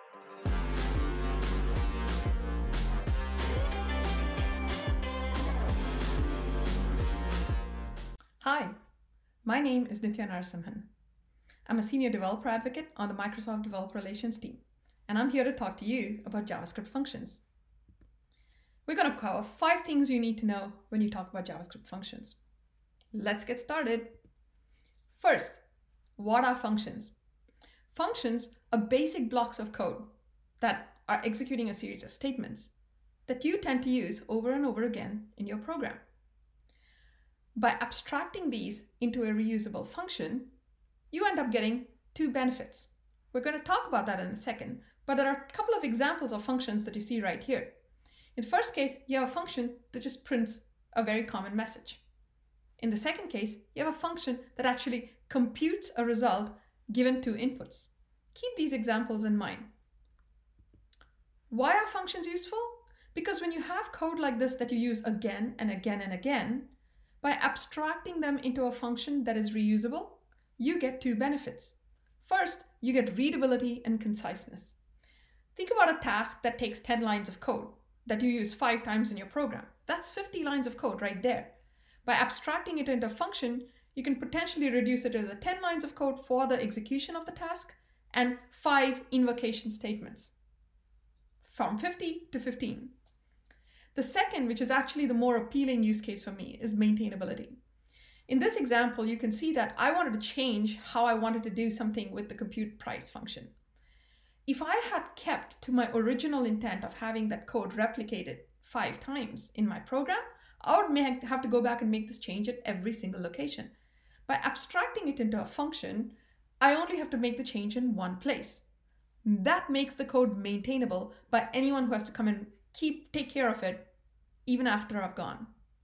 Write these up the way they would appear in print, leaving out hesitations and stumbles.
Hi, my name is Nithya Narasimhan. I'm a senior developer advocate on the Microsoft Developer Relations team, and I'm here to talk to you about JavaScript functions. We're going to cover 5 things you need to know when you talk about JavaScript functions. Let's get started. First, what are functions? Functions are basic blocks of code that are executing a series of statements that you tend to use over and over again in your program. By abstracting these into a reusable function, you end up getting 2 benefits. We're going to talk about that in a second, but there are a couple of examples of functions that you see right here. In the first case, you have a function that just prints a very common message. In the second case, you have a function that actually computes a result given 2 inputs. Keep these examples in mind. Why are functions useful? Because when you have code like this that you use again and again and again, by abstracting them into a function that is reusable, you get 2 benefits. First, you get readability and conciseness. Think about a task that takes 10 lines of code that you use 5 times in your program. That's 50 lines of code right there. By abstracting it into a function, you can potentially reduce it to the 10 lines of code for the execution of the task and 5 invocation statements. From 50 to 15. The second, which is actually the more appealing use case for me, is maintainability. In this example, you can see that I wanted to change how I wanted to do something with the compute price function. If I had kept to my original intent of having that code replicated 5 times in my program, I would have to go back and make this change at every single location. By abstracting it into a function, I only have to make the change in one place. That makes the code maintainable by anyone who has to come and take care of it even after I've gone.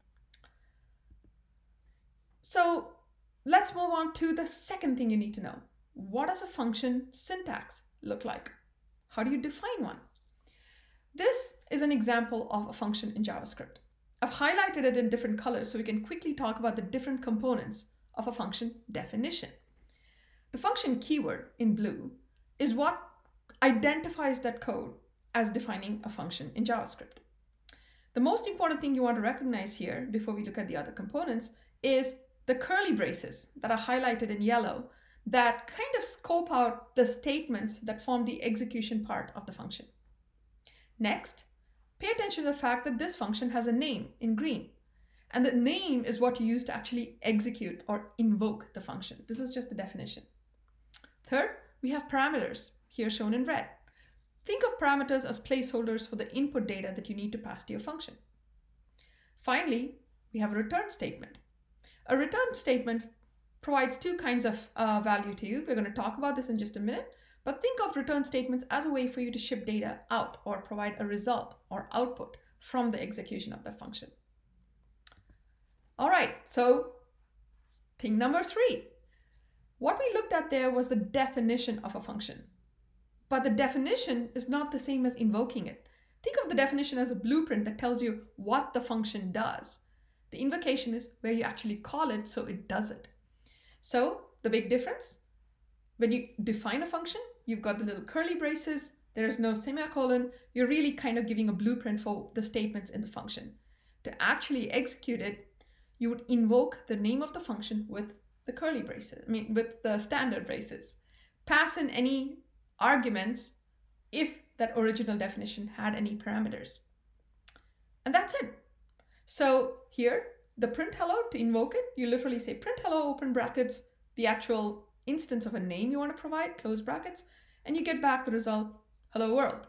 So let's move on to the second thing you need to know. What does a function syntax look like? How do you define one? This is an example of a function in JavaScript. I've highlighted it in different colors so we can quickly talk about the different components of a function definition. The function keyword in blue is what identifies that code as defining a function in JavaScript. The most important thing you want to recognize here before we look at the other components is the curly braces that are highlighted in yellow that kind of scope out the statements that form the execution part of the function. Next, pay attention to the fact that this function has a name in green, and the name is what you use to actually execute or invoke the function. This is just the definition. Third, we have parameters, here shown in red. Think of parameters as placeholders for the input data that you need to pass to your function. Finally, we have a return statement. A return statement provides 2 kinds of value to you. We're going to talk about this in just a minute, but think of return statements as a way for you to ship data out or provide a result or output from the execution of the function. All right, so thing number 3. What we looked at there was the definition of a function. But the definition is not the same as invoking it. Think of the definition as a blueprint that tells you what the function does. The invocation is where you actually call it so it does it. So the big difference, when you define a function, you've got the little curly braces, there's no semicolon, you're really kind of giving a blueprint for the statements in the function. To actually execute it, you would invoke the name of the function with the curly braces, with the standard braces. Pass in any arguments if that original definition had any parameters. And that's it. So here, the print hello, to invoke it, you literally say print hello, open brackets, the actual instance of a name you want to provide, close brackets, and you get back the result, hello world.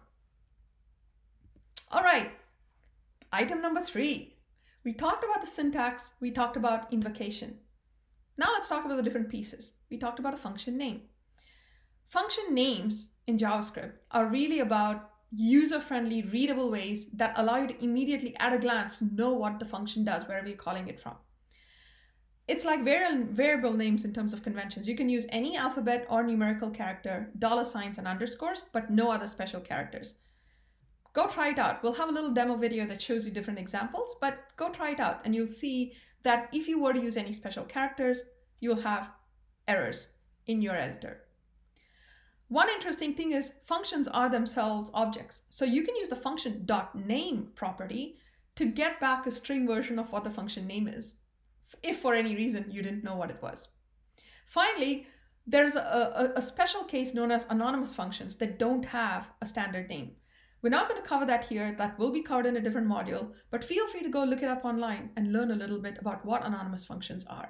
All right, item number 3. We talked about the syntax, we talked about invocation. Now let's talk about the different pieces. We talked about a function name. Function names in JavaScript are really about user-friendly, readable ways that allow you to immediately, at a glance, know what the function does, wherever you're calling it from. It's like variable names in terms of conventions. You can use any alphabet or numerical character, $signs and underscores, but no other special characters. Go try it out. We'll have a little demo video that shows you different examples, but go try it out and you'll see that if you were to use any special characters, you'll have errors in your editor. One interesting thing is functions are themselves objects. So you can use the function .name property to get back a string version of what the function name is, if for any reason you didn't know what it was. Finally, there's a special case known as anonymous functions that don't have a standard name. We're not going to cover that here. That will be covered in a different module, but feel free to go look it up online and learn a little bit about what anonymous functions are.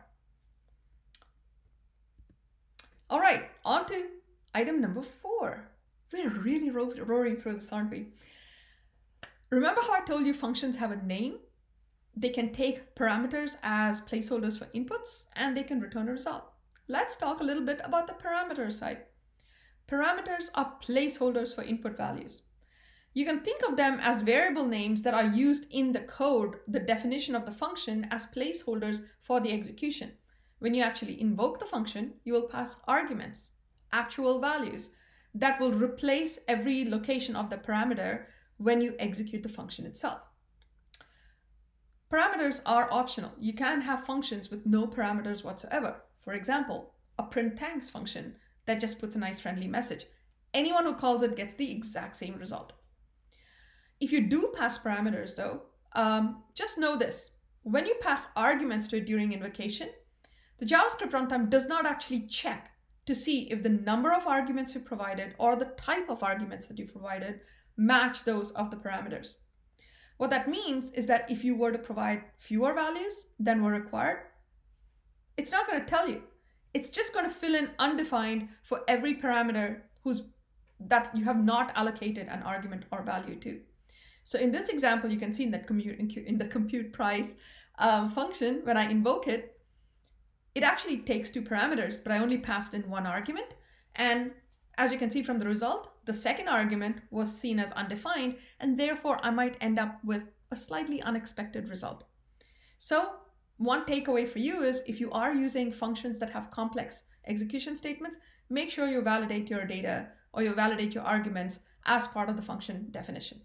All right, on to item number 4. We're really roaring through this, aren't we? Remember how I told you functions have a name? They can take parameters as placeholders for inputs, and they can return a result. Let's talk a little bit about the parameter side. Parameters are placeholders for input values. You can think of them as variable names that are used in the code, the definition of the function, as placeholders for the execution. When you actually invoke the function, you will pass arguments, actual values, that will replace every location of the parameter when you execute the function itself. Parameters are optional. You can have functions with no parameters whatsoever. For example, a print thanks function that just puts a nice friendly message. Anyone who calls it gets the exact same result. If you do pass parameters though, just know this. When you pass arguments to it during invocation, the JavaScript runtime does not actually check to see if the number of arguments you provided or the type of arguments that you provided match those of the parameters. What that means is that if you were to provide fewer values than were required, it's not going to tell you. It's just going to fill in undefined for every parameter that you have not allocated an argument or value to. So in this example, you can see in the compute price function, when I invoke it, it actually takes 2 parameters, but I only passed in 1 argument. And as you can see from the result, the second argument was seen as undefined, and therefore I might end up with a slightly unexpected result. So one takeaway for you is if you are using functions that have complex execution statements, make sure you validate your data or you validate your arguments as part of the function definition.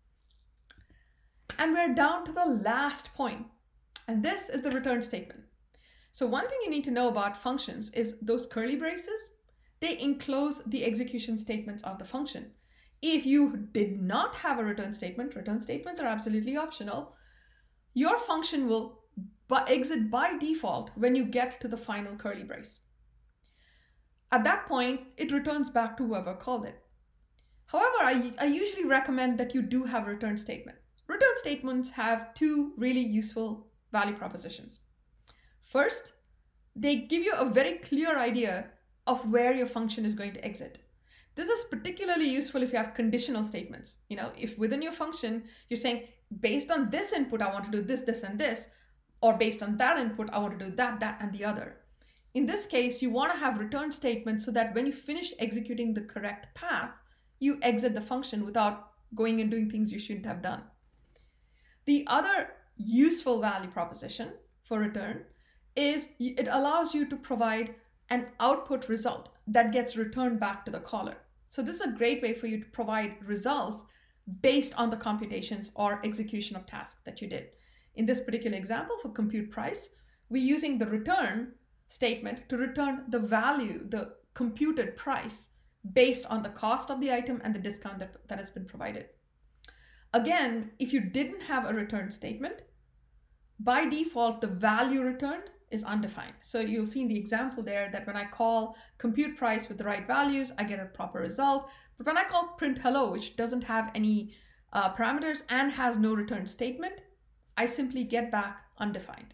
And we're down to the last point, and this is the return statement. So one thing you need to know about functions is those curly braces, they enclose the execution statements of the function. If you did not have a return statements are absolutely optional, your function will exit by default when you get to the final curly brace. At that point, it returns back to whoever called it. However, I usually recommend that you do have a return statement. Return statements have 2 really useful value propositions. First, they give you a very clear idea of where your function is going to exit. This is particularly useful if you have conditional statements. If within your function, you're saying, based on this input, I want to do this, this, and this, or based on that input, I want to do that, that, and the other. In this case, you want to have return statements so that when you finish executing the correct path, you exit the function without going and doing things you shouldn't have done. The other useful value proposition for return is it allows you to provide an output result that gets returned back to the caller. So this is a great way for you to provide results based on the computations or execution of tasks that you did. In this particular example for compute price, we're using the return statement to return the value, the computed price, based on the cost of the item and the discount that has been provided. Again, if you didn't have a return statement, by default, the value returned is undefined. So you'll see in the example there that when I call compute price with the right values, I get a proper result. But when I call print hello, which doesn't have any parameters and has no return statement, I simply get back undefined.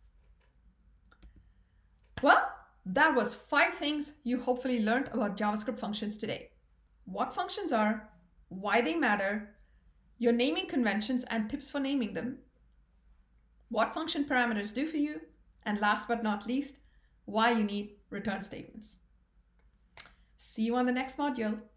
Well, that was 5 things you hopefully learned about JavaScript functions today. What functions are, why they matter, your naming conventions and tips for naming them, what function parameters do for you, and last but not least, why you need return statements. See you on the next module.